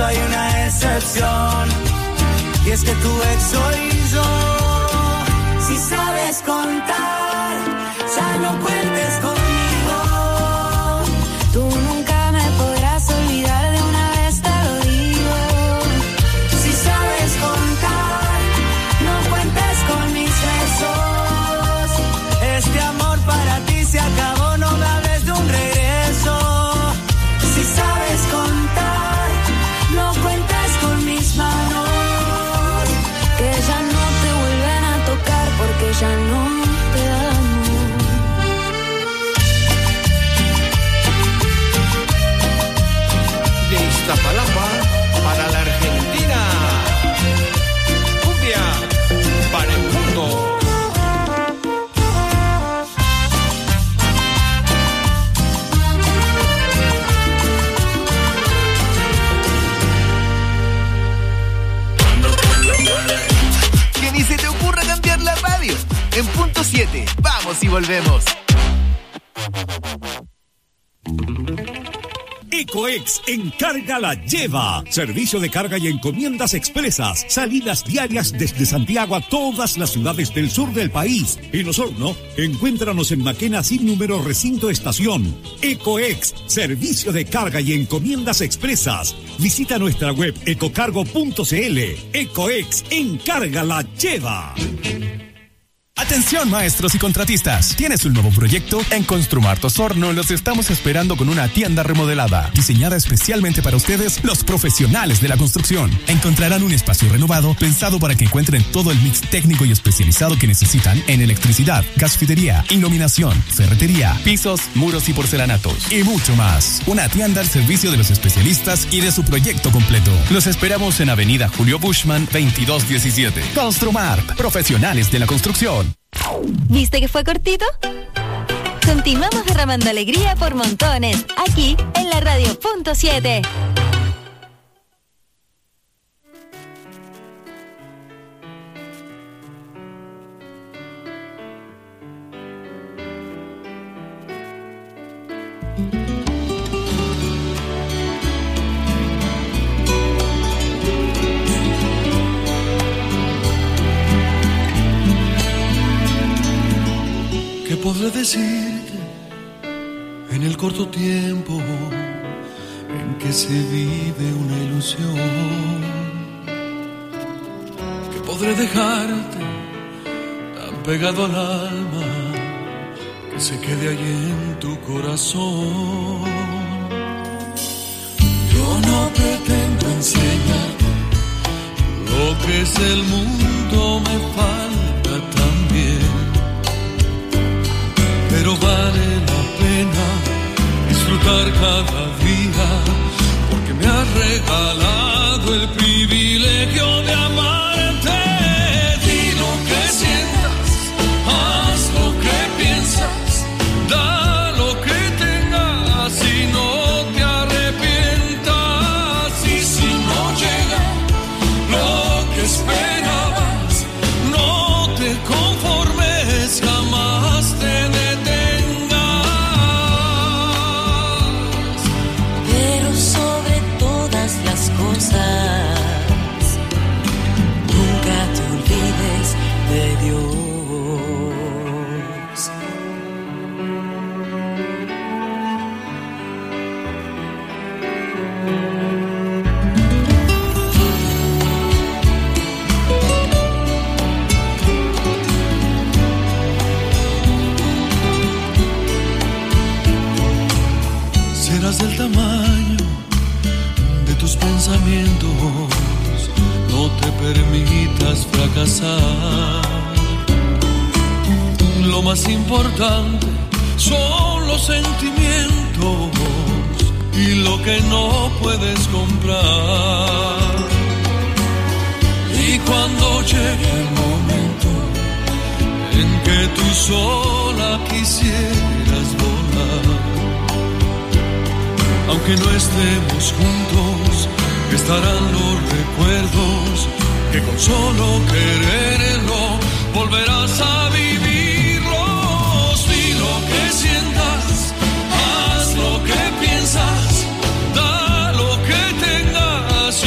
caso hay una excepción, y es que tu ex soy yo. Si sabes contar, ya no cuentes conmigo. Tú nunca me podrás olvidar, de una vez te lo digo. Si sabes contar, no cuentes con mis besos. Este amor para ti se acabó, no me hables de un regreso. Si sabes contar, no cuentes con mis manos, que ya no te vuelven a tocar porque ya no te amo. De Iztapalapa para la Argentina, cumbia para el mundo. Que ni se te ocurra cambiar la radio. En punto 7, vamos y volvemos. Ecoex Encarga la Lleva. Servicio de carga y encomiendas expresas. Salidas diarias desde Santiago a todas las ciudades del sur del país. En Osorno, encuéntranos en Maquena sin número recinto estación. Ecoex, servicio de carga y encomiendas expresas. Visita nuestra web ecocargo.cl. Ecoex Encarga la Lleva. Atención maestros y contratistas, ¿tienes un nuevo proyecto? En Construmart Osorno los estamos esperando con una tienda remodelada, diseñada especialmente para ustedes, los profesionales de la construcción. Encontrarán un espacio renovado, pensado para que encuentren todo el mix técnico y especializado que necesitan en electricidad, gasfitería, iluminación, ferretería, pisos, muros y porcelanatos, y mucho más. Una tienda al servicio de los especialistas y de su proyecto completo. Los esperamos en Avenida Julio Bushman, 2217. Construmart, profesionales de la construcción. ¿Viste que fue cortito? Continuamos derramando alegría por montones, aquí en la radio punto 7. ¿Qué podré decirte en el corto tiempo en que se vive una ilusión? ¿Qué podré dejarte tan pegado al alma que se quede allí en tu corazón? Yo no pretendo enseñarte lo que es el mundo, me falta también. Pero vale la pena disfrutar cada día, porque me has regalado el privilegio de amarte. Di lo que sientas, haz lo que piensas, da lo que tengas y no te arrepientas. Y si no llega lo que esperabas, no te conformes, jamás te nunca te olvides de Dios. Serás del tamaño de tus pensamientos, no te permitas fracasar. Lo más importante son los sentimientos y lo que no puedes comprar. Y cuando llegue el momento en que tú sola quisieras volar, aunque no estemos juntos, estarán los recuerdos que con solo quererlo volverás a vivirlos. Di lo que sientas, haz lo que piensas, da lo que tengas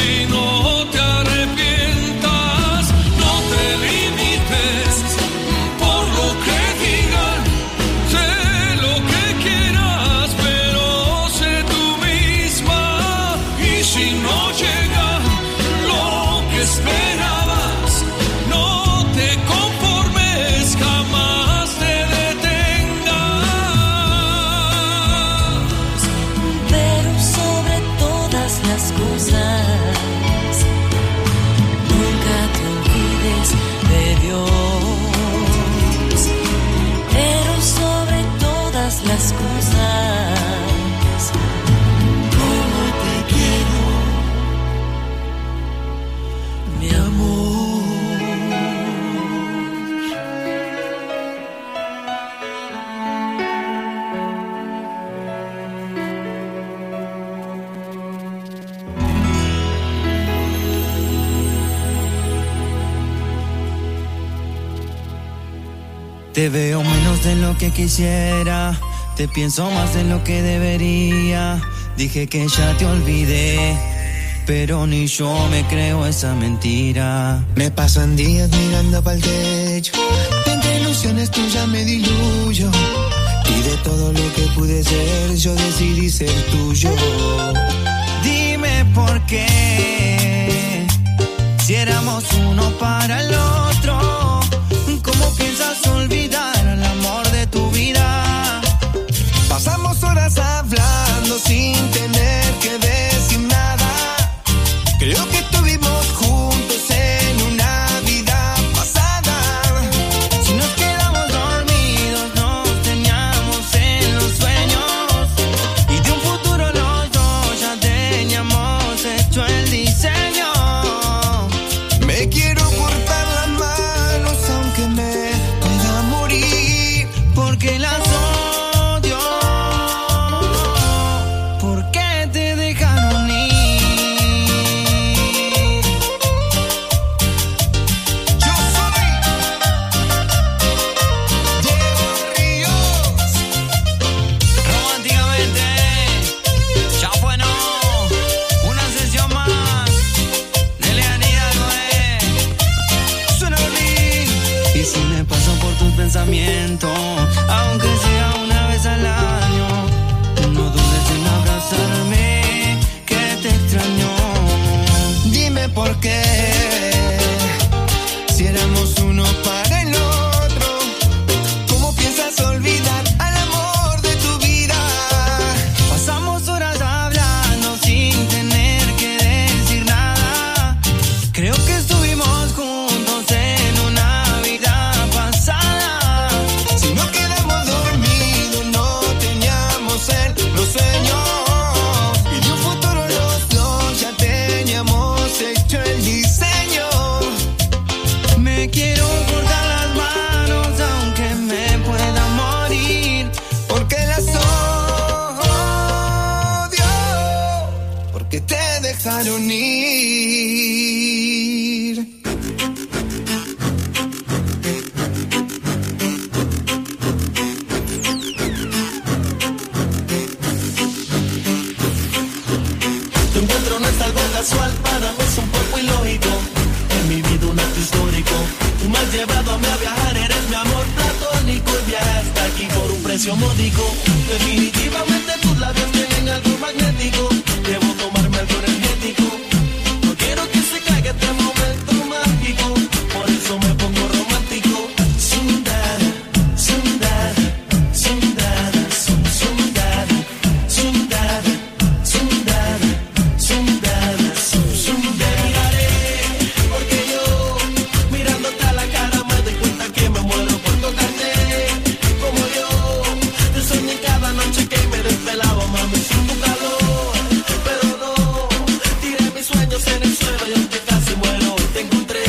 Te veo menos de lo que quisiera, te pienso más de lo que debería. Dije que ya te olvidé, pero ni yo me creo esa mentira. Me pasan días mirando pa'l techo, entre ilusiones tuyas me diluyo. Y de todo lo que pude ser, yo decidí ser tuyo. Dime por qué, si éramos uno para el otro, ¿cómo piensas olvidar el amor de tu vida? Pasamos horas hablando sin tener que decir nada. Creo que estuvimos juntos en una vida pasada. Si nos quedamos dormidos, nos teníamos en los sueños. Y de un futuro los dos ya teníamos hecho el diseño. Me quiero cortar las manos aunque me pueda morir, porque las odio. ¿Por qué te dejaron ir? yo soy Diego Ríos. Románticamente, ya fue, no, una sesión más de lejanía, suena Berlín. Y si me paso por tus pensamientos, aunque sea una vez al año, no dudes en abrazarme, que te extraño. Dime por qué, si éramos uno para el otro, ¿cómo piensas olvidar al amor de tu vida? Pasamos horas hablando sin tener que decir nada. Creo que estuvimos juntos en una vida pasada. Si no quedamos dormidos, no teníamos los sueños. Y de un futuro los dos ya teníamos hecho el diseño. Me quiero cortar las manos aunque me pueda morir, Porque las odio, porque te dejaron ir. Tu encuentro no es algo casual, para mí es un poco ilógico. En mi vida un acto histórico. Tú me has llevado a mí a viajar, eres mi amor platónico. Y viajaste aquí por un precio módico. Definitivamente tus labios tienen algo magnético. Debo tomarme algo energético. No quiero que se caiga este momento mágico. Por eso me pongo romántico. Sundara, sundara, sundara, sundara, sundara, sundara, sundara, sundara. Porque yo, mirándote a la cara, me doy cuenta que me muero por tocarte. Como yo, te soñé cada noche que me desvelaba, mami, sin tu calor. Pero no, tiré mis sueños en el suelo y aunque casi muero, te encontré.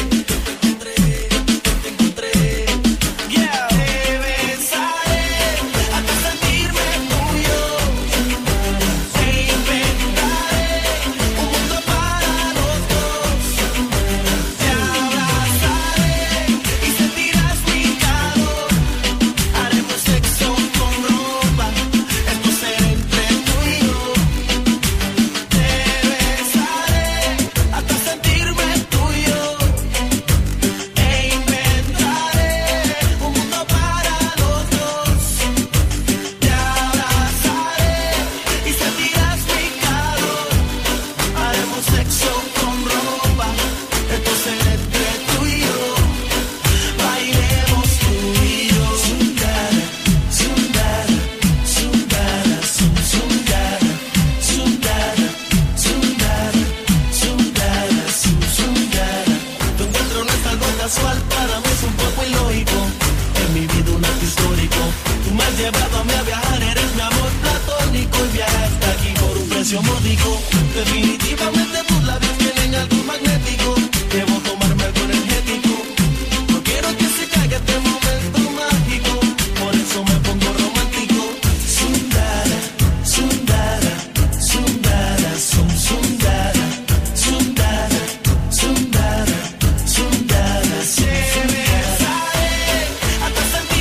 Yeah. Te besaré hasta sentirme tuyo. Te inventaré un mundo para los dos. Te abrazaré y sentirás mi calor. Haremos sexo con ropa, esto será entre tú y yo. Te besaré hasta sentirme tuyo. E inventaré un mundo para los dos. Te abrazaré y sentirás mi calor. Haremos sexo con ropa, esto será entre tú y yo. Bailemos tú y yo. Sundara, sundara, sundara, sundara, sundara, sundara, sundara, sundara. Tu encuentro no es algo casual, para mí es un poco ilógico. En mi vida un acto histórico. Tú me has llevado a mí a viajar, eres mi amor platónico. Y viajaste aquí por un precio módico. Definitivamente tus labios tienen algo magnético. Debo tomarme algo energético. No quiero que se caiga este momento mágico. Por eso me pongo romántico. Sundara, sundara, sundara, sundara, sundara, sundara, sundara, sundara. Te besaré hasta sentir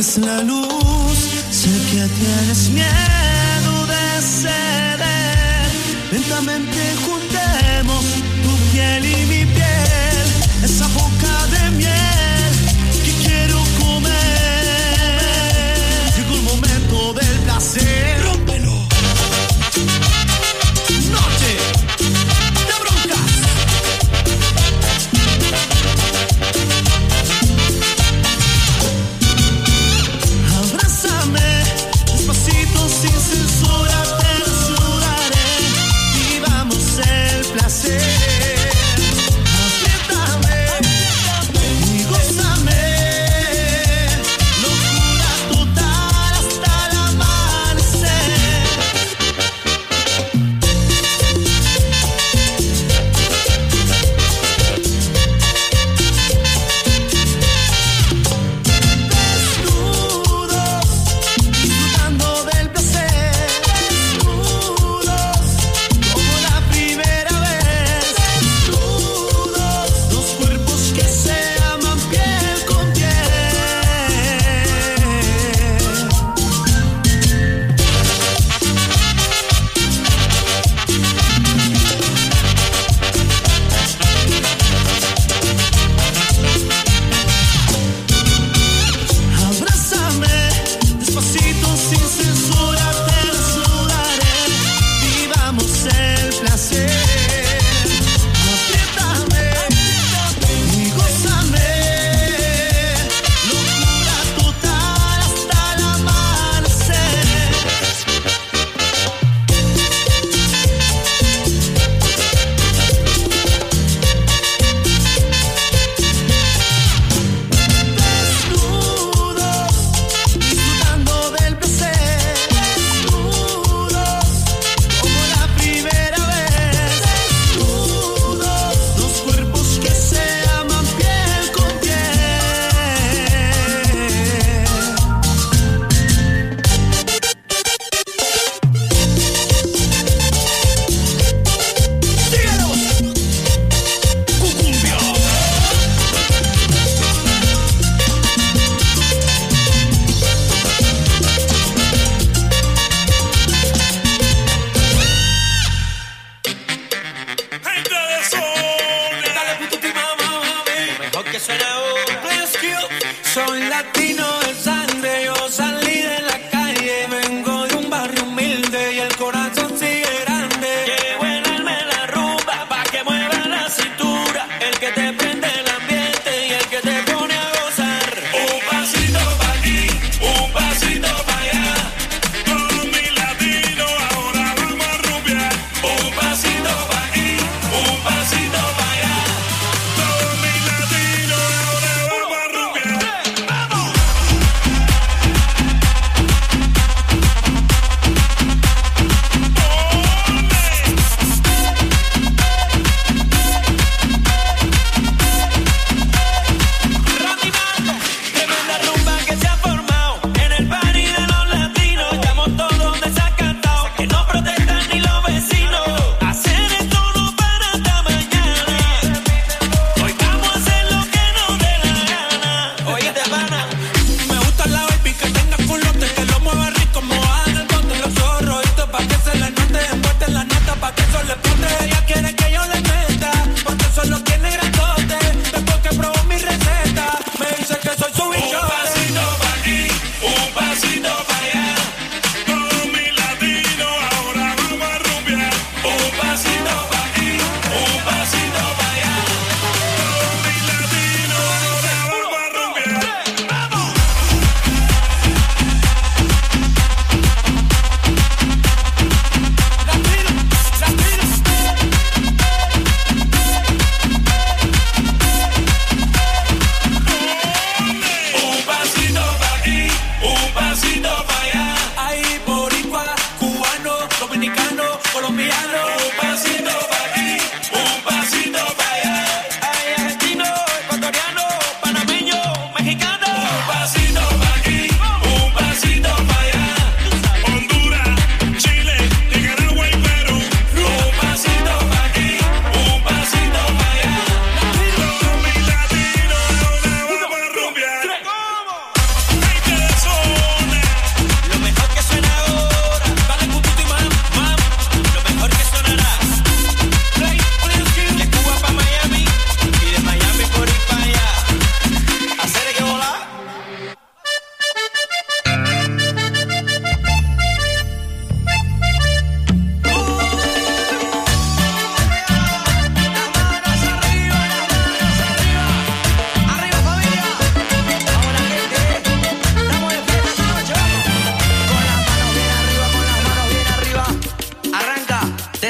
es la luz. Sé que tienes miedo de ceder. Lentamente juntemos tu piel y mi piel, esa boca de miel que quiero comer. Llegó el momento del placer. Rómpelo. Noche de broncas. Abrázame despacito sin censura, te desnudaré. Vivamos el placer. Apriétame y gózame. Locura total hasta el amanecer. Desnudos, disfrutando del placer. Desnudos, como la primera vez. Desnudos, dos cuerpos que se aman piel con piel. Abrázame despacito sin censura, te desnudaré. Vivamos el placer. Apriétame y gózame. Locura total hasta el amanecer. Desnudos, disfrutando del placer. Desnudos, como la primera vez. Desnudos, dos cuerpos que se aman piel con piel. Síguenos. Cucumbia. Gente de zona. Dale pituti, mamá, mami. Lo mejor que suena ahora. Rescue. Soy latino de sangre. Yo salí de la calle. Vengo de un barrio humilde y el corazón sigue grande. Llevo en alma la rumba pa' que mueva la cintura. El que te prende el ambiente y el que te pone a gozar. Un pasito pa' aquí, un pasito pa' allá. Todos mis latinos ahora vamos a rumbear. Un pasito pa' aquí, un pasito pa' allá. Todos mis latinos ahora vamos a rumbear. ¡Vamos!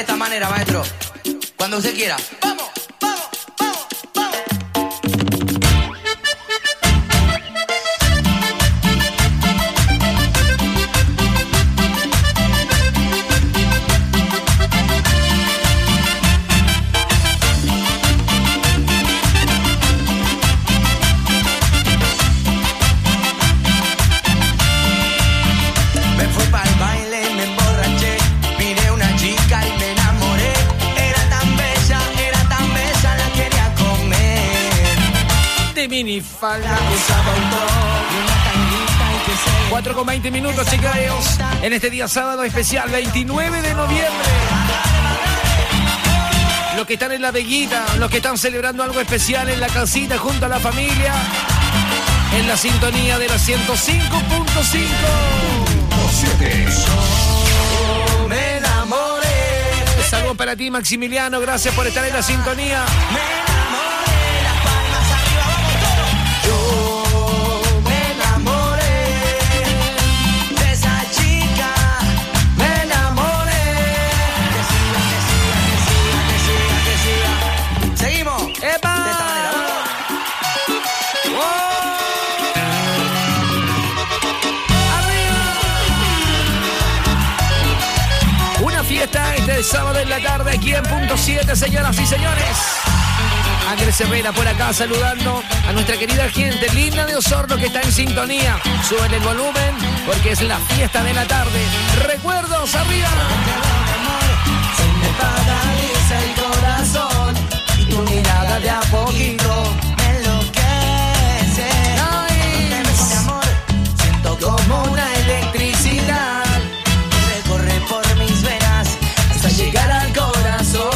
esta manera, maestro. Cuando usted quiera. ¡Vamos! Minifalda, 4:20 minutos, chicos, en este día sábado especial, 29 de noviembre. Los que están en la veguita, los que están celebrando algo especial en la casita junto a la familia, en la sintonía de la 105.5. Me enamoré. Saludos para ti, Maximiliano, gracias por estar en la sintonía. Este sábado en la tarde aquí en Punto 7, señoras y señores. Ángeles Herrera por acá saludando a nuestra querida gente linda de Osorno que está en sintonía. Suben el volumen porque es la fiesta de la tarde. Recuerdos arriba. Se me paraliza el corazón y tu mirada de a poquito me enloquece. Nice. Mi amor, siento como una electricidad que recorre por mis venas hasta llegar al corazón.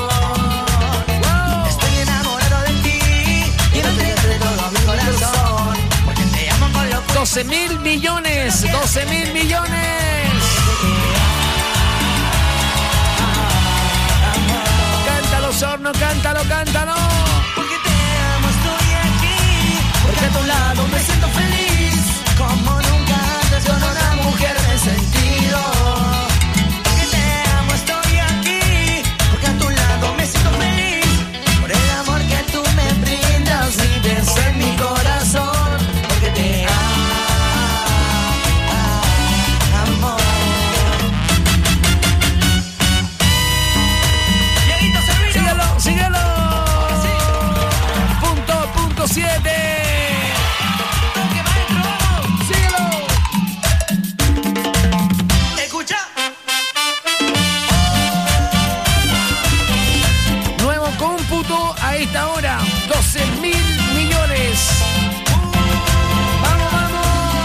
Wow. Estoy enamorado de ti y no te dejo de todo mi corazón porque te amo con locura. 12.000 millones, 12.000 millones. Cántalo, Osorno, cántalo, cántalo. Porque te amo, estoy aquí, porque a tu lado me siento feliz, como nunca antes con una mujer me he sentido. Porque te amo, estoy aquí, porque a tu lado me siento feliz, por el amor que tú me brindas, vives en mi corazón, porque te amo. Síguelo. Punto 7. Síguelo. Escucha. Nuevo cómputo a esta hora. 12.000 millones. Vamos, vamos.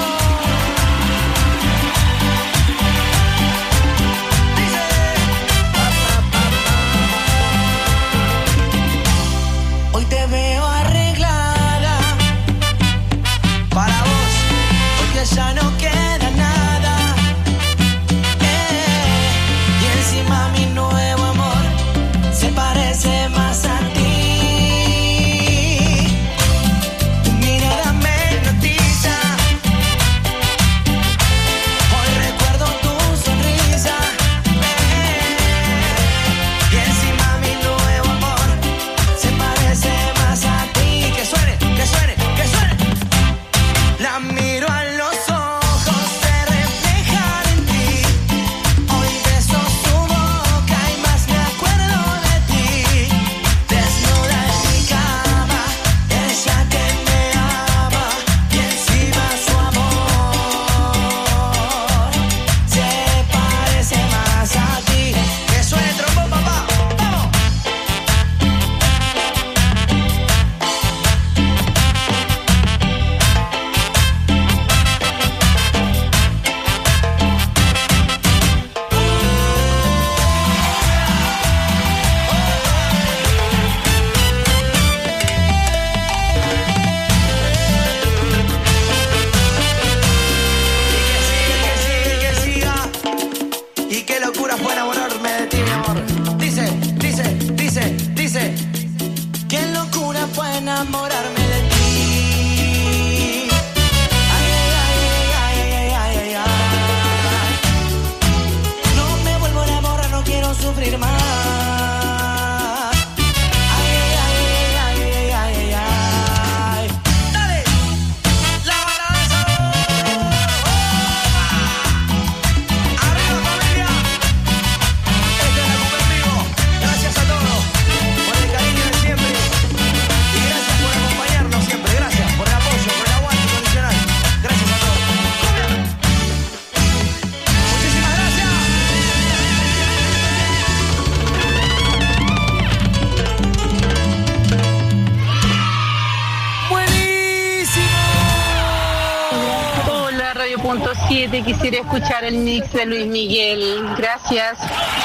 Hoy te veo arreglada para vos, porque ya no queda nada. Y encima mi nuevo amor se parece más a ti. 7 quisiera escuchar el mix de Luis Miguel. Gracias.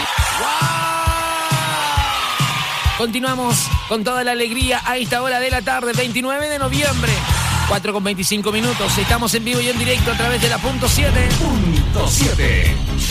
Continuamos con toda la alegría a esta hora de la tarde, 29 de noviembre, 4:25. Estamos en vivo y en directo a través de la Punto 7. Punto 7.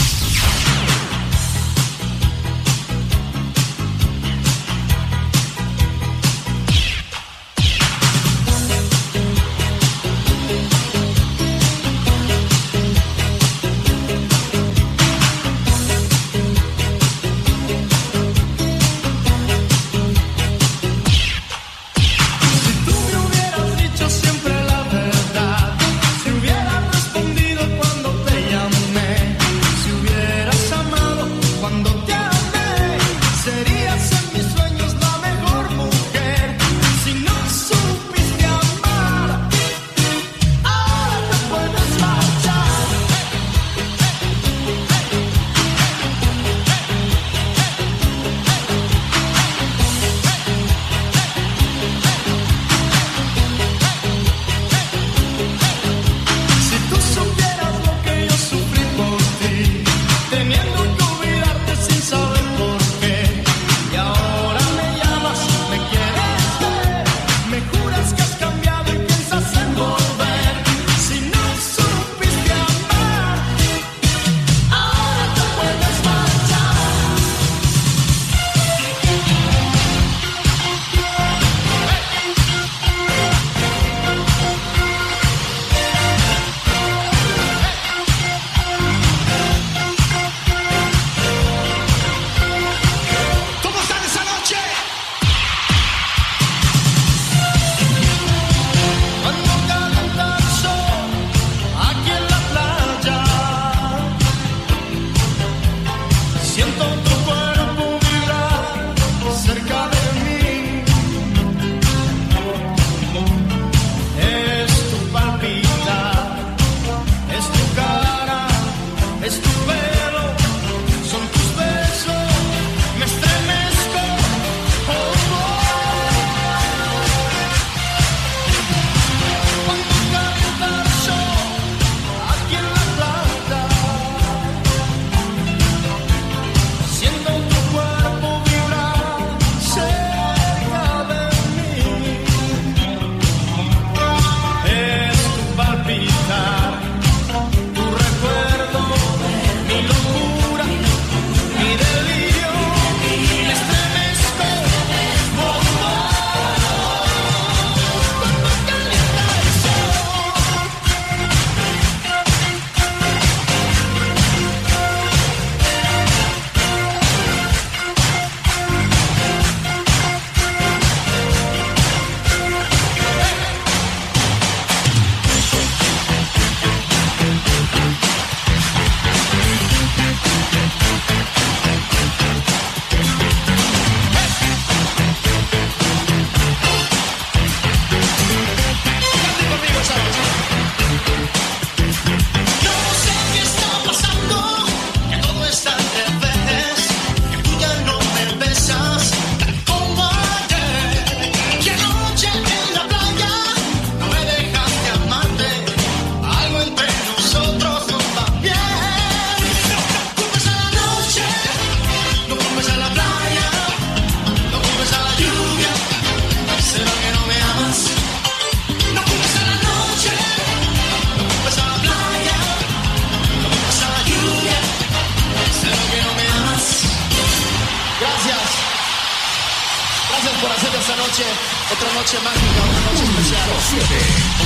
Otra noche mágica, una noche especial.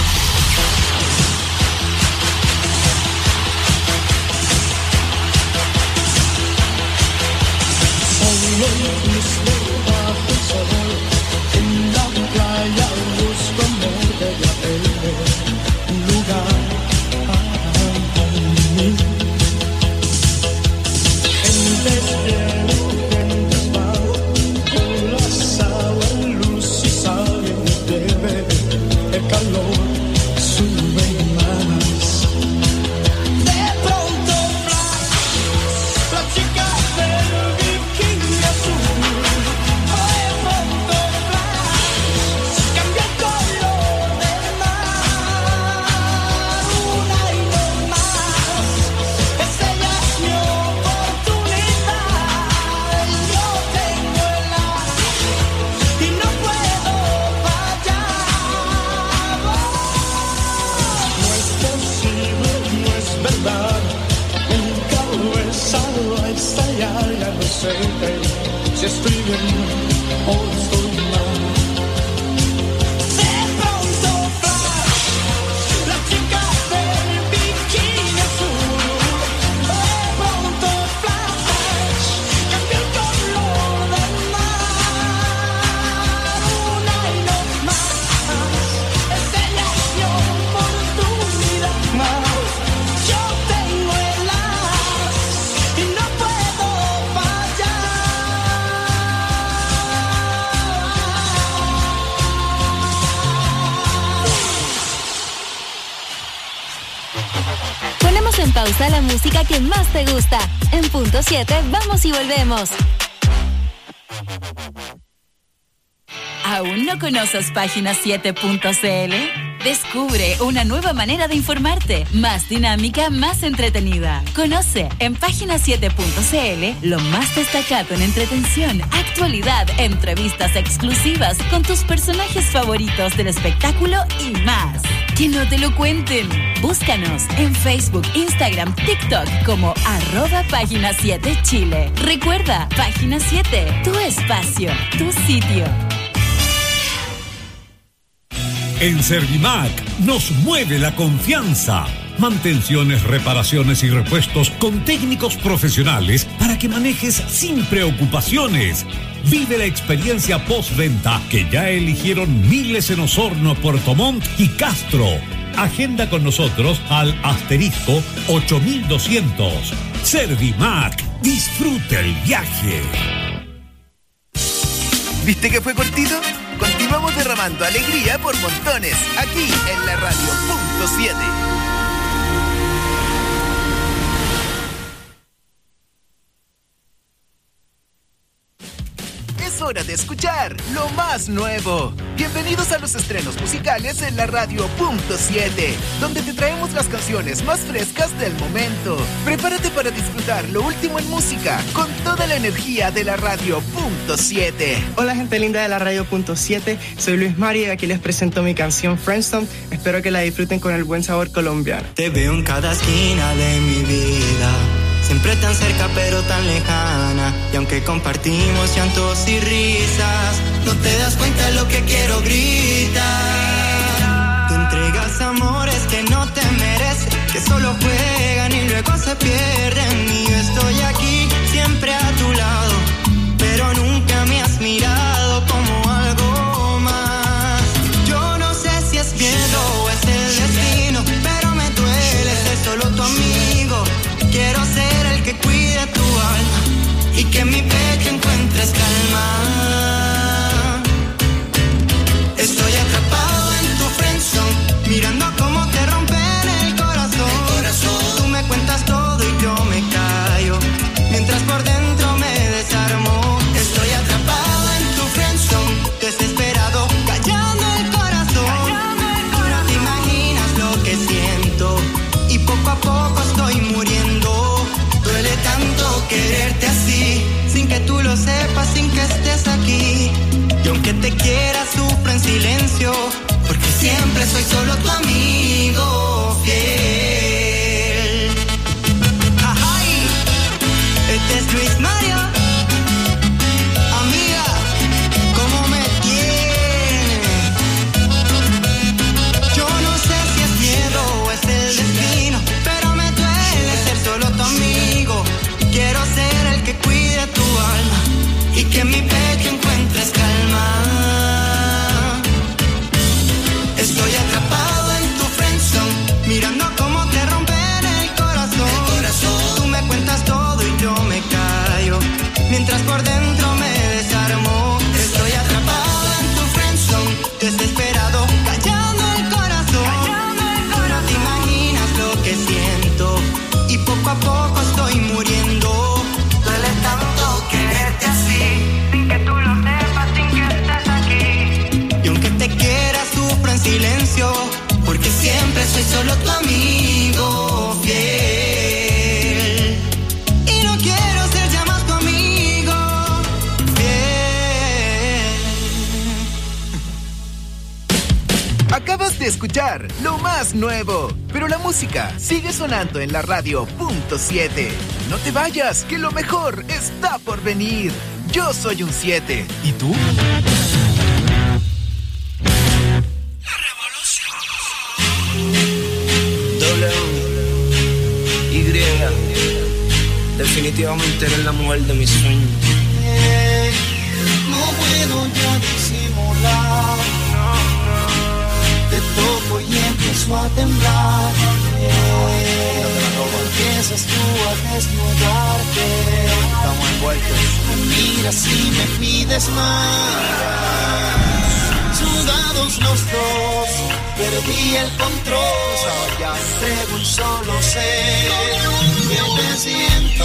Bajo el sol, en la playa busco amor de la un lugar para mí. En deshielo, en desvalo, con las aguas, luz y sal, bebé, el calor sube más. De pronto, la chica del bikini azul. sé si estoy bien o estoy mal. De pronto flash, la chica del bikini azul. De pronto flash, cambia el color del mar. Una y no más, ella es mi oportunidad más. Yo tengo el as y no puedo fallar. Ponemos en pausa la música que más te gusta. En punto 7, vamos y volvemos. ¿Aún no conoces página7.cl? Descubre una nueva manera de informarte, más dinámica, más entretenida. Conoce en página7.cl lo más destacado en entretención, actualidad, entrevistas exclusivas con tus personajes favoritos del espectáculo y más. Que no te lo cuenten. Búscanos en Facebook, Instagram, TikTok como @página7chile. Recuerda, Página 7, tu espacio, tu sitio. En Servimac nos mueve la confianza. Mantenciones, reparaciones y repuestos con técnicos profesionales para que manejes sin preocupaciones. Vive la experiencia postventa que ya eligieron miles en Osorno, Puerto Montt y Castro. Agenda con nosotros al asterisco 8200. Servimac, disfruta el viaje. ¿Viste que fue cortito? Continuamos derramando alegría por montones, aquí en la radio punto 7. Es hora de escuchar lo más nuevo. Bienvenidos a los estrenos musicales en la radio punto 7, donde te traemos las canciones más frescas del momento. Prepárate para disfrutar lo último en música con toda la energía de la radio punto 7. Hola gente linda de la radio punto 7, soy Luis Mario y aquí les presento mi canción Friendstone. Espero que la disfruten con el buen sabor colombiano. Te veo en cada esquina de mi vida, siempre tan cerca pero tan lejana, y aunque compartimos llantos y risas, no te das cuenta de lo que quiero gritar. Te entregas amores que no te merecen, que solo juegan y luego se pierden, y yo estoy aquí siempre a tu lado, pero nunca me has mirado como algo más. Yo no sé si es miedo o es el destino, pero me duele ser solo tu amigo. Quiero ser el que cuide tu alma y que en mi pecho encuentres calma. Estoy atrapado en tu friendzone, mirando cómo te rompen el corazón. Tú me cuentas todo y yo me callo, mientras por dentro me desarmo. Estoy atrapado en tu friendzone, desesperado, callando el corazón. Tú no te imaginas lo que siento, y poco a poco estoy muriendo. Duele tanto quererte así, sin que tú lo sepas, sin que estés aquí. Y aunque te quiera, sufro en silencio, porque siempre soy solo tu amigo fiel. Ajay, este es Luis Mario. Amiga, ¿cómo me tienes? Yo no sé si es miedo o es el destino, pero me duele ser solo tu amigo. Quiero ser el que cuide tu alma y que en mi pecho encuentres calma. Estoy atrapado en tu friendzone, mirando cómo te rompen el corazón. Tú me cuentas todo y yo me callo, mientras por dentro me desarmo. Estoy atrapado en tu friendzone, desesperado, callando el corazón. Tú no te imaginas lo que siento, y poco a poco estoy muriendo. Duele tanto quererte así, sin que tú lo sepas, sin que estés aquí. Y aunque te quiera, sufro en silencio, porque siempre soy solo tu amigo fiel. Y no quiero ser ya más tu amigo, escuchar lo más nuevo. Pero la música sigue sonando en la radio .7. No te vayas, que lo mejor está por venir. Yo soy un 7. ¿Y tú? Definitivamente eres la mujer de mis sueños. No puedo ya disimular. Te toco y empiezo a temblar. Empiezas tú a desnudarte. Estamos envueltos. Me miras y me pides más. Sudados los dos, perdí el control. Entrego un solo ser que te siento.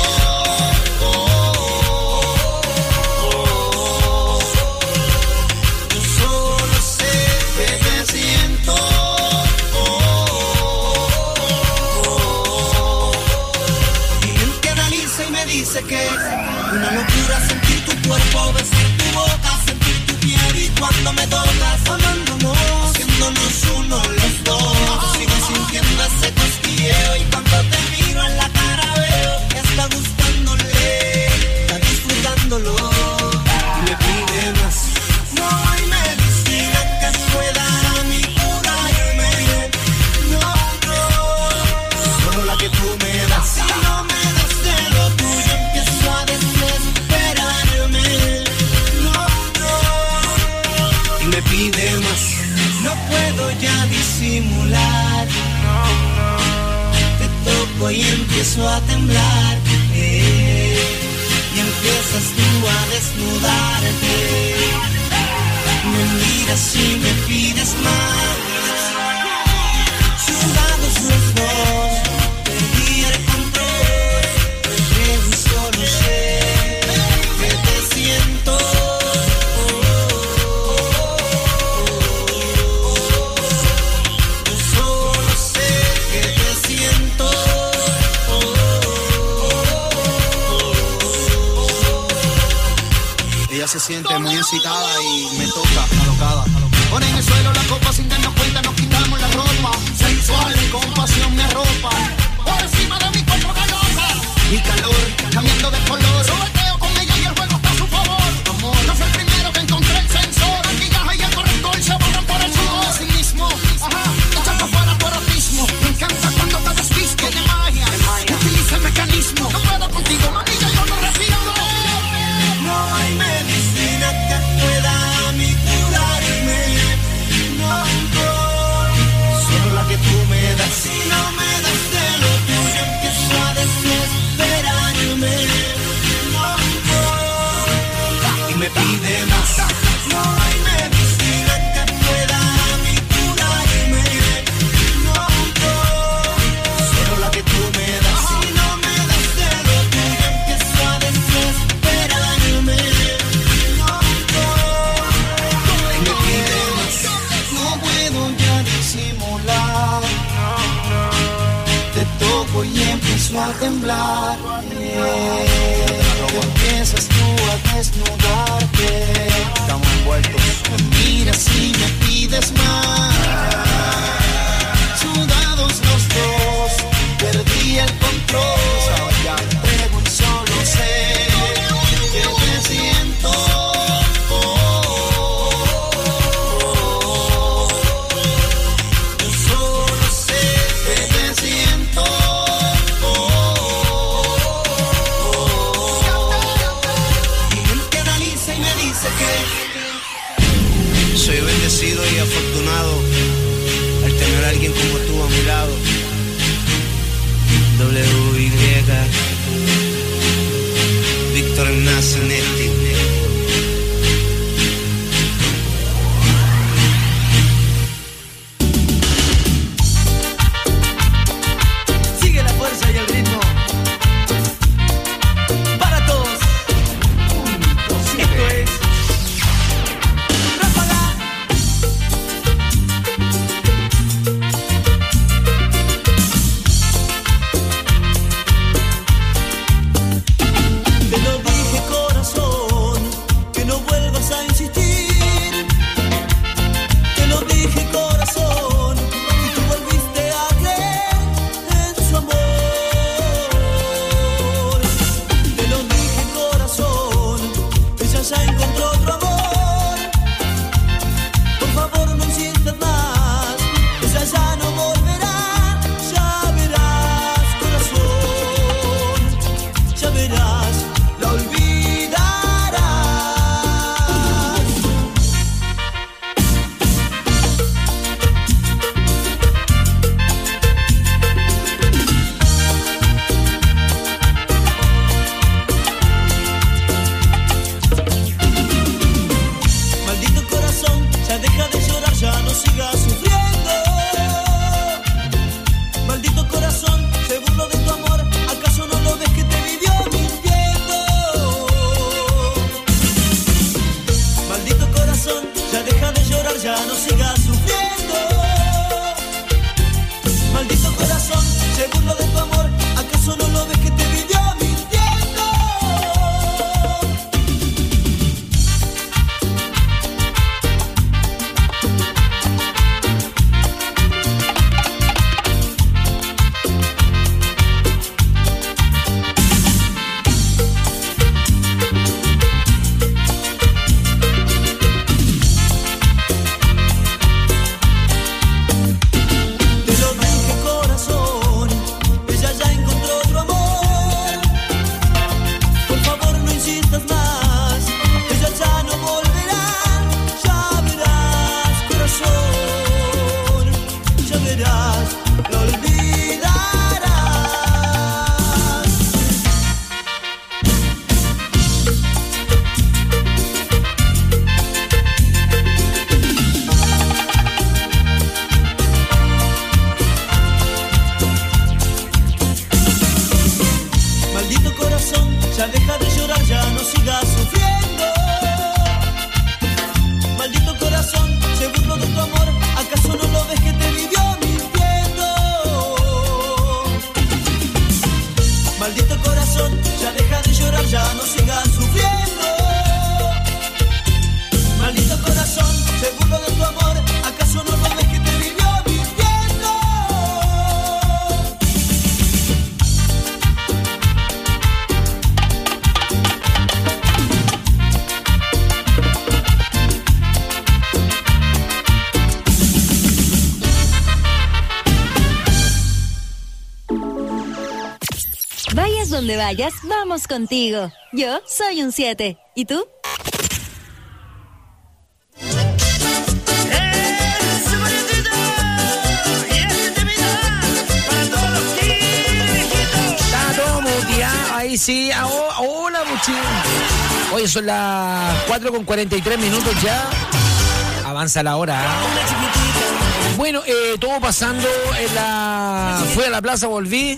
Yo solo sé que te siento. Mi mente analiza y me dice que una locura sentir tu cuerpo, besar tu boca, sentir tu piel y cuando me tocas, amándonos, haciéndonos uno los dos. Sigo sintiendo ese cosquilleo y cuando te miro en la cara veo que está gustándole, está disfrutándolo y me pide más. No hay medicina que pueda a mí curarme. No, no, solo la que tú me das. Si no me das de lo tuyo empiezo a desesperarme. No, no, y me pide más. No puedo ya disimular. No, no. Te toco y empiezo a temblar. Y empiezas tú a desnudarte. Me miras y me pides más. Sudados los dos, perdí el control. Entre un solo ser que te siento. Yo solo sé que te siento. Ella se siente muy excitada y me toca alocada. Pone en el suelo la copa sin darnos cuenta, nos quitamos la ropa. Sensual y con pasión me arropa. Por encima de mi cuerpo galopa. Mi calor cambiando de color. Sobeteo con ella y el juego está a su favor. Amor, no fue el primero que encontré el sensor. El maquillaje y el corrector se borran por el sudor. Así mismo, ajá, echando fuera por abismo. Me encanta cuando te desviste de magia. Utiliza el mecanismo. No puedo contigo, manilla, yo no respiro. No hay medicina que pueda a mí curarme. No, no, solo la que tú me das. Si no me das de lo tuyo empiezo a desesperarme. No, no, y me pide más. No hay medicina que pueda a mí curarme. No, no, solo la que tú me das. Si no me das de lo tuyo empiezo a desesperarme. No, no, y me pide más. No puedo ya disimular. Te toco y empiezo a temblar. Empiezas tú a desnudarte. Estamos envueltos. Me miras y me pides más. Sudados los dos, perdí el control. Entrego un solo ser que te siento. Yo solo sé que te siento. Mi mente analiza y me dice que soy bendecido y afortunado al tener a alguien como tú a mi lado. W.Y. Víctor Ignacio Netti. Sigue la fuerza y el ritmo. Para todos. Esto es Ráfaga. Te lo dije, corazón. donde vayas, vamos contigo. Yo soy un 7. ¿Y tú? Ahí sí, hola muchachos. Hoy son las 4:43 ya. Avanza la hora. Bueno, todo pasando fui a la plaza, volví.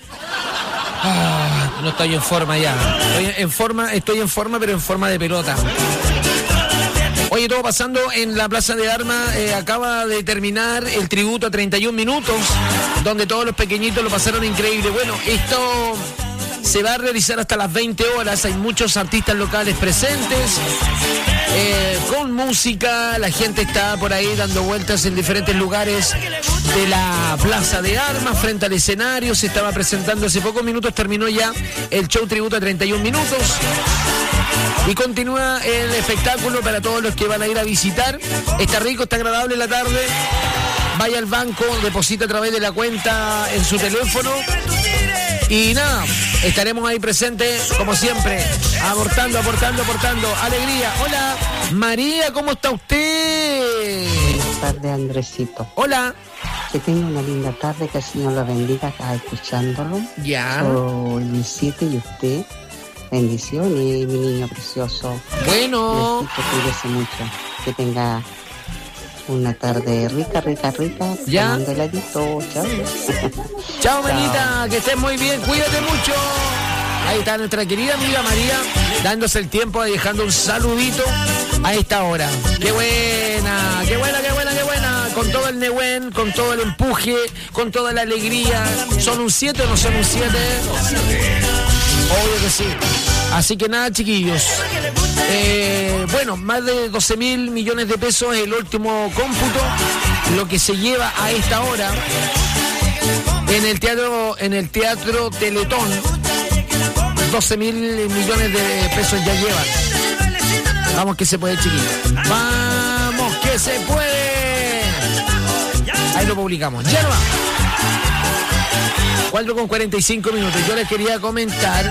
No estoy en forma ya. Estoy en forma, pero en forma de pelota. Oye, todo pasando en la Plaza de Armas. Acaba de terminar el tributo a 31 minutos, donde todos los pequeñitos lo pasaron increíble. Bueno, esto se va a realizar hasta las 20 horas. Hay muchos artistas locales presentes, con música. La gente está por ahí dando vueltas en diferentes lugares de la Plaza de Armas, frente al escenario. Se estaba presentando hace pocos minutos, terminó ya el show tributo a 31 minutos. Y continúa el espectáculo para todos los que van a ir a visitar. Está rico, está agradable la tarde. Vaya al banco, deposita a través de la cuenta en su teléfono. Y nada, estaremos ahí presentes, como siempre, aportando alegría. Hola, María, ¿cómo está usted? Buenas tardes, Andresito. Hola. Que tenga una linda tarde, que el Señor la bendiga acá escuchándolo. Ya. Soy mi 7 y usted. Bendiciones, mi niño precioso. Bueno. Besito, cuídese mucho. Que tenga una tarde rica. Ya. Tomando heladito. Chao. Chao, manita, que estés muy bien, cuídate mucho. Ahí está nuestra querida amiga María, dándose el tiempo, dejando un saludito a esta hora. ¡Qué buena! Con todo el Nehuen, con todo el empuje, con toda la alegría. ¿Son un 7 o no son un 7? Obvio que sí. Así que nada, chiquillos. Bueno, más de 12.000 millones de pesos es el último cómputo, lo que se lleva a esta hora en el teatro Teletón. 12.000 millones de pesos ya llevan. Vamos que se puede, chiquillos. Vamos que se puede. Ahí lo publicamos. Ya no va. 4:45. Yo les quería comentar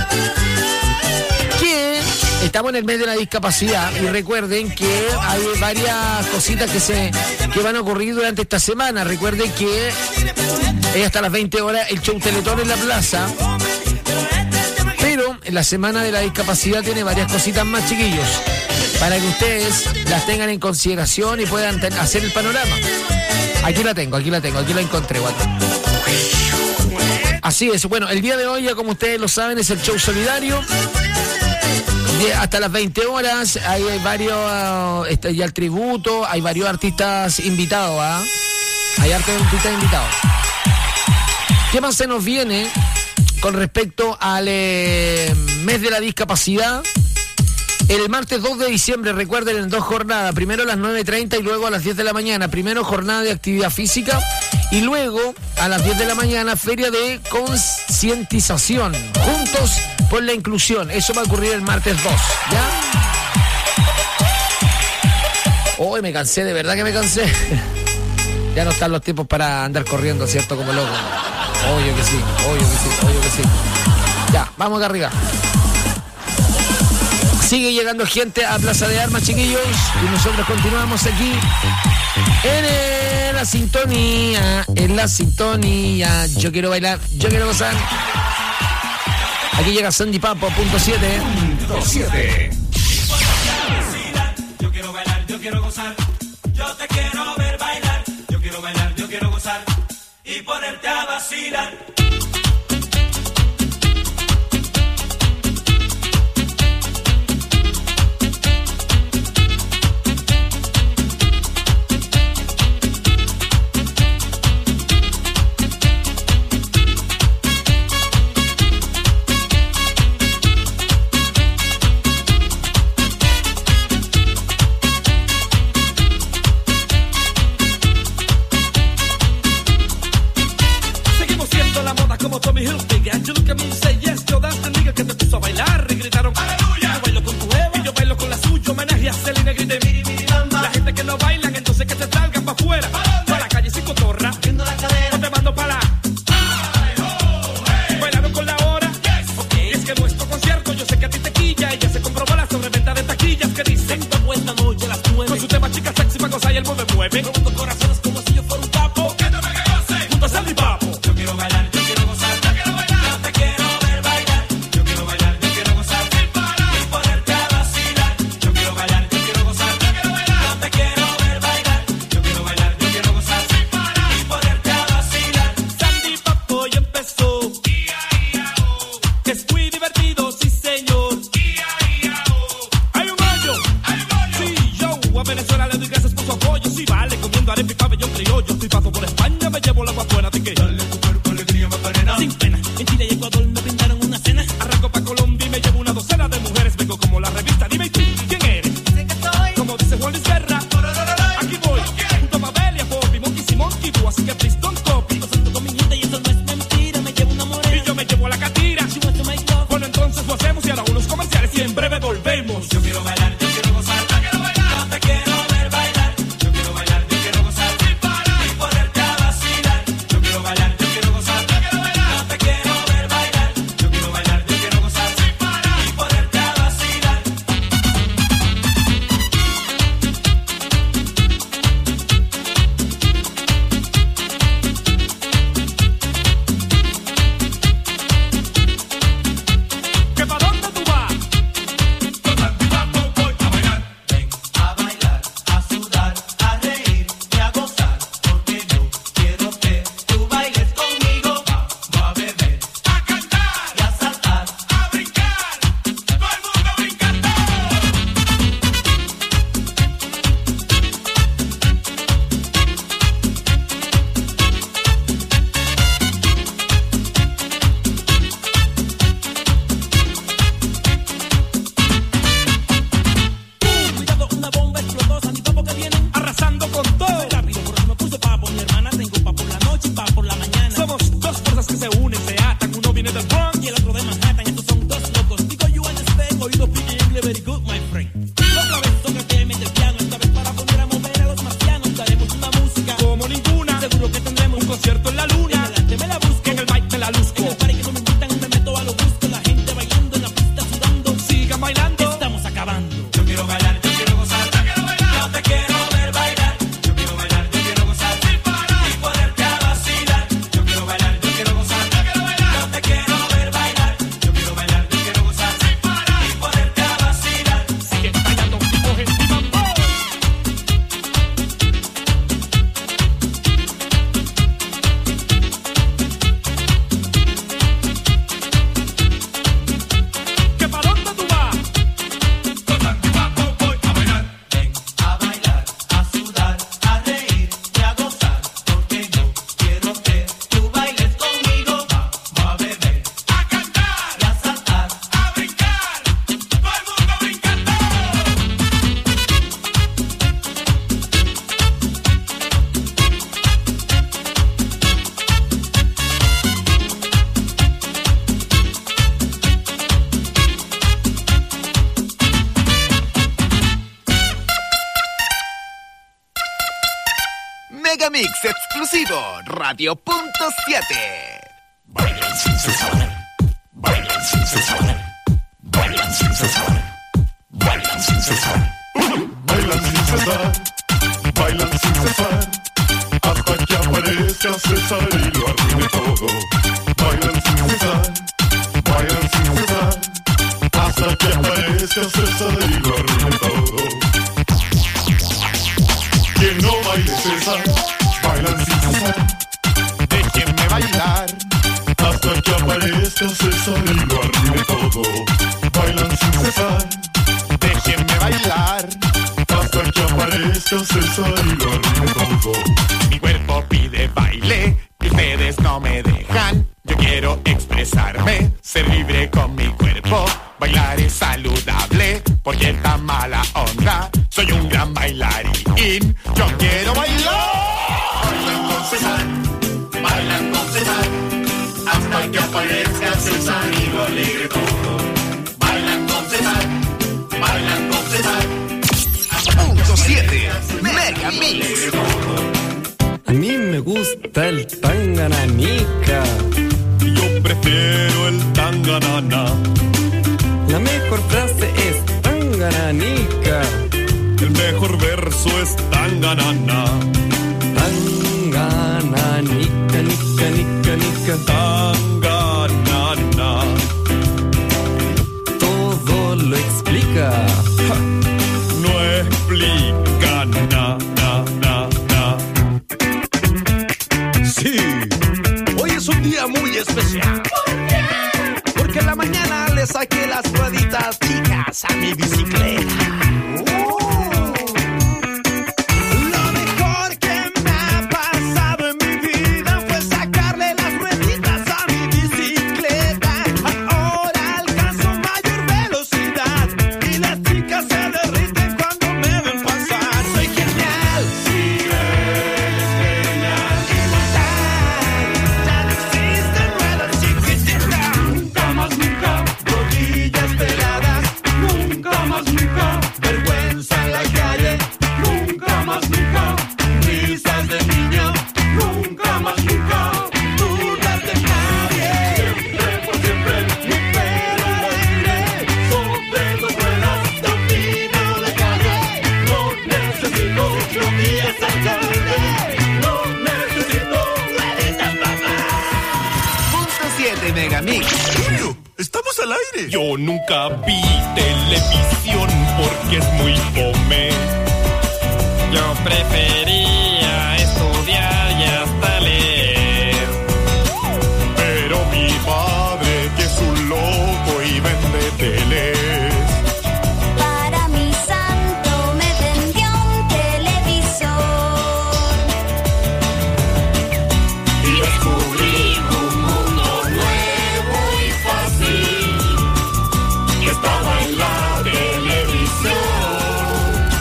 que estamos en el mes de la discapacidad y recuerden que hay varias cositas que van a ocurrir durante esta semana. Recuerden que es hasta las 20 horas el show Teletón en la plaza, pero en la semana de la discapacidad tiene varias cositas más, chiquillos, para que ustedes las tengan en consideración y puedan hacer el panorama. Aquí la encontré, guato. Así es, bueno, el día de hoy, ya como ustedes lo saben, es el show solidario. Hasta las 20 horas, hay varios, ya el tributo, hay varios artistas invitados, Hay artistas invitados. ¿Qué más se nos viene con respecto al mes de la discapacidad? El martes 2 de diciembre, recuerden, en 2 jornadas, primero a las 9:30 y luego a las 10 de la mañana. Primero jornada de actividad física y luego a las 10 de la mañana feria de concientización. Juntos por la inclusión. Eso va a ocurrir el martes 2, ¿ya? Hoy me cansé, de verdad que me cansé. Ya no están los tiempos para andar corriendo, ¿cierto? Como loco. Obvio que sí. Ya, vamos acá arriba. Sigue llegando gente a Plaza de Armas, chiquillos, y nosotros continuamos aquí en la sintonía. Yo quiero bailar, yo quiero gozar. Aquí llega Sandy Papo, punto 7. Yo quiero bailar, yo quiero gozar. Yo te quiero ver bailar. Yo quiero bailar, yo quiero gozar. Y ponerte a vacilar. Cuando haré mi pabellón criollo, si paso por España me llevo la agua buena. Así que dale tu cuerpo alegría Macarena. Sin pena, en Chile y Ecuador me brindaron una cena. Arranco pa' Colombia y me llevo una docena de mujeres. Vengo como la revista, dime tú, ¿quién eres? Sé que soy, como dice Juan Luis Guerra. Aquí voy, junto a Mabel y a Bobby, Monkey y Monkey Boo, así que please don't copy. Gozando con mi nieta y eso no es mentira, me llevo una morena. Y yo me llevo a la catira. Bueno, entonces lo hacemos y ahora unos comerciales y en breve volvemos. Yo quiero bailar, yo quiero gozar, yo quiero bailar. No te quiero ver bailar. Yo quiero bailar, yo quiero gozar sin parar y ponerte a vacilar. Yo quiero bailar, yo quiero gozar, yo quiero bailar. No te quiero ver bailar. Yo quiero bailar, yo quiero gozar sin parar y ponerte a vacilar. ¿Que pa' dónde tú vas? Con Santiago voy a bailar. Ven a bailar, a sudar, a reír y a gozar. Porque yo quiero que tú bailes conmigo. Vamos a beber, a cantar y a saltar, a brincar. Todo el mundo brincando. Cuidado, una bomba explotosa, mi papo que vienen arrasando con todo. Rápido, por eso me puse papo, mi hermana tengo pa' por la noche y pa' por la mañana. Somos dos fuerzas que se unen, se atan, uno viene del Bronx y el otro de Manhattan. Estos son dos locos, digo you understand, oído speak English very good, my friend. Otra vez toca que mete el piano, esta vez para poner a mover a los marcianos. Daremos una música como ninguna, seguro que tendremos un concierto en la luna. En el arte me la busco, en el mic me la luzco. En el party que no me invitan me meto a lo busco. La gente bailando en la pista sudando, sigan bailando, estamos acabando. Yo quiero bailar, yo quiero gozar, yo quiero bailar. No te quiero ver bailar. Yo quiero bailar, yo quiero gozar sin parar y ponerte a vacilar. Yo quiero bailar, yo quiero gozar, yo quiero bailar. No te quiero ver bailar. Yo quiero bailar, yo quiero gozar sin parar y ponerte a vacilar. Sigue bailando, coge mi mambo. ¿Que pa' dónde tú vas? Con Santiago voy a bailar. Ven a bailar, a sudar, a reír y a gozar. Porque yo quiero que tú bailes conmigo. Vamos a beber, a cantar y a saltar, a brincar. Todo el mundo brincando. Megamix exclusivo, Radio.7. Bailan sin cesar, bailan sin cesar, bailan sin cesar, bailan sin cesar. Bailan sin cesar, bailan sin cesar, hasta que aparezca César y lo arruine todo. Bailan sin cesar, hasta que aparezca César y lo arruine todo. Quien no baile César, bailan sin cesar. Déjenme bailar hasta que aparezca César y lo arruine todo. Bailan sin cesar. Déjenme bailar hasta que aparezca César y lo arruine todo. Mi cuerpo pide baile y ustedes no me dejan. Yo quiero expresarme, ser libre con mi cuerpo. Bailar es saludable porque está mala onda. Soy un gran bailarín. Yo quiero bailar. Bailan con César, bailan con César, hasta que aparezca César y lo alegre todo. Bailan con César, bailan con César. Punto 7, Megamix. A mí me gusta el tangananica. Yo prefiero el tanganana. La mejor frase es tangananica. El mejor verso es tanganana. Tangananica, nica, nica, nica. Tanganana. Todo lo explica. Ja, no explica Sí, hoy es un día muy especial. ¿Por qué? Porque en la mañana le saqué las rueditas chicas a mi bicicleta. Lo mejor que derriten cuando me ven pasar. Soy genial. Sí, eres genial. Inmortal. Ya no existen ruedas chiquititas. Nunca más nunca. Rodillas peladas. Nunca más nunca. Vergüenza en la calle. Nunca más nunca. Risas de niño. Nunca más nunca. Dudas de nadie. Siempre por siempre. Mi pelo al aire. Sobre dos ruedas. Camino de calle. No necesito días al tarde. No necesito rueditas, papá. Punto 7 Megamix. ¡Estamos al aire! Yo nunca vi televisión porque es muy fome. Yo prefería estudiar y hasta leer. Pero mi padre, que es un loco y vende teles. Para mi santo me vendió un televisor. Y descubrí un mundo nuevo y fácil que estaba en la televisión.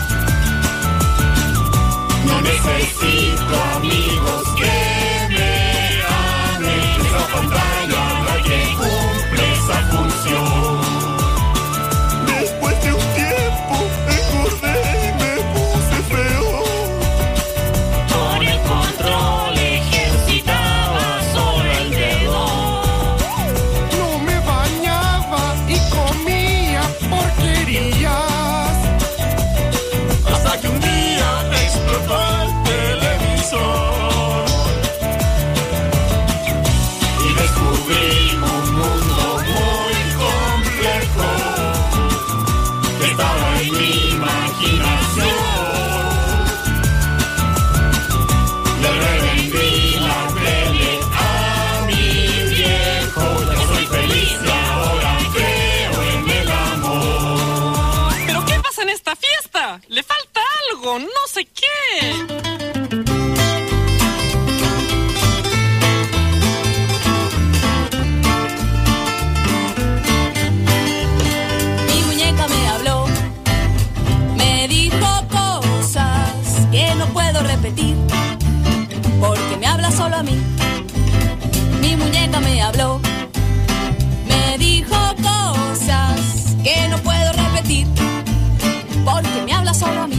No necesito amigos que me amen. Esa pantalla la que cumple esa función. Después de un tiempo engordé y me puse feo. Con el control ejercitaba solo el dedo. No me bañaba y comía porquerías. Hasta que un día explotó el televisor. Y descubrí un mundo muy complejo que estaba en mi imaginación. Le revendí la tele a mi viejo. Ya soy feliz y ahora creo en el amor. ¿Pero qué pasa en esta fiesta? Le falta algo, no sé qué. Mi muñeca me habló, me dijo cosas que no puedo repetir, porque me habla solo a mí. Mi muñeca me habló, me dijo cosas que no puedo repetir, porque me habla solo a mí.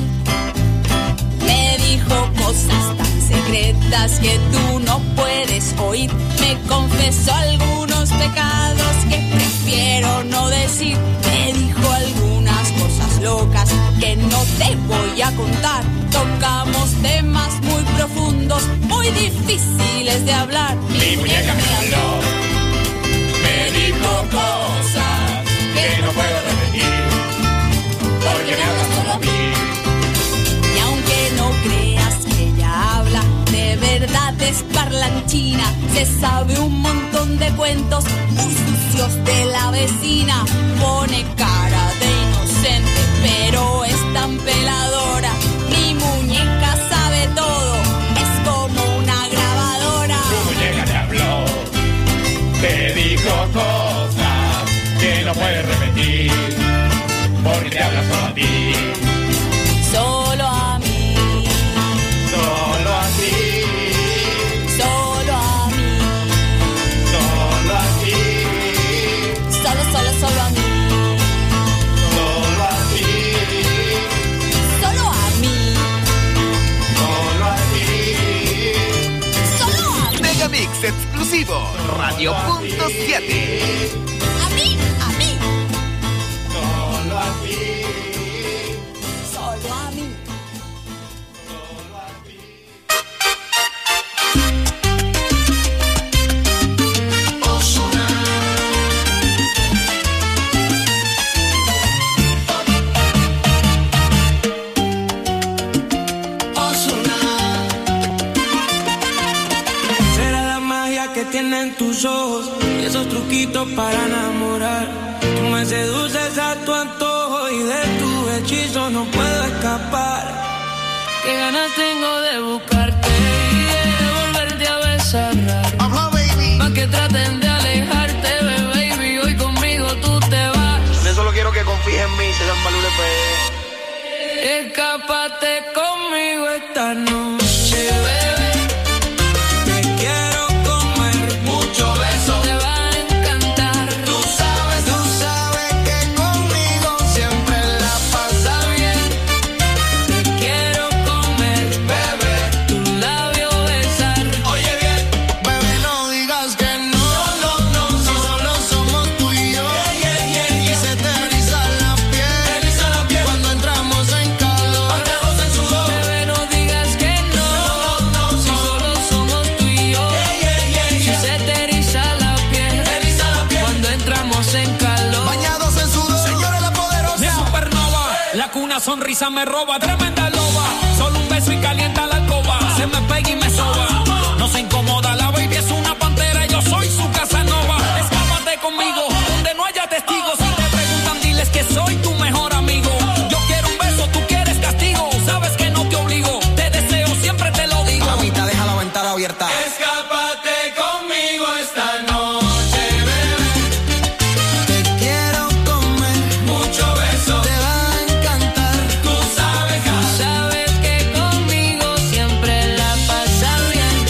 Me dijo cosas tan secretas que tú no puedes oír. Me confesó algunos pecados que prefiero no decir. Me dijo algunas cosas locas que no te voy a contar. Tocamos temas muy profundos, muy difíciles de hablar. Mi muñeca me habló, me dijo cosas que no puedo repetir, porque me habla solo a mí. Y aunque no creas que ella habla, de verdad es parlanchina. Se sabe un montón de cuentos muy sucios de la vecina. Pone cara de inocente, pero es tan peladora. Mi muñeca sabe todo, es como una grabadora. Tu muñeca te habló, te dijo cosas que no puedes repetir, porque te habla solo a ti. Solo a mí, Solo a ti, solo a mí, solo a ti, solo a mí, solo a ti, solo a mí, solo a ti. solo a mí. Megamix exclusivo. Radio Punto 7. A mí, a mí, Solo a ti, solo a mí. solo a ti. Ozuna. Ozuna. Será la magia que tienen tus ojos, esos truquitos para enamorar. Tú me seduces a tu antojo y de tu hechizo no puedo escapar. Qué ganas tengo de buscarte y de volverte a besar. Más que traten de alejarte, baby, hoy conmigo tú te vas. Yo solo quiero que confíes en mí, se dan valores. escápate conmigo esta noche, bebé. Te quiero comer, mucho beso, te va a encantar. Tú sabes que conmigo siempre la pasa bien. Te quiero comer, bebé, tu labio besar. Oye bien, bebé, no digas que no, si solo somos tú y yo. Y se te eriza la piel cuando entramos en calor. Bebé, no digas que no, si solo somos tú y yo. Si se te eriza la piel cuando entramos en calor. Bañados en sudor, señora la poderosa. Mi supernova, la cuna sonrisa me roba, tremenda loba. Solo un beso y calienta la alcoba. Se me pega y me soba.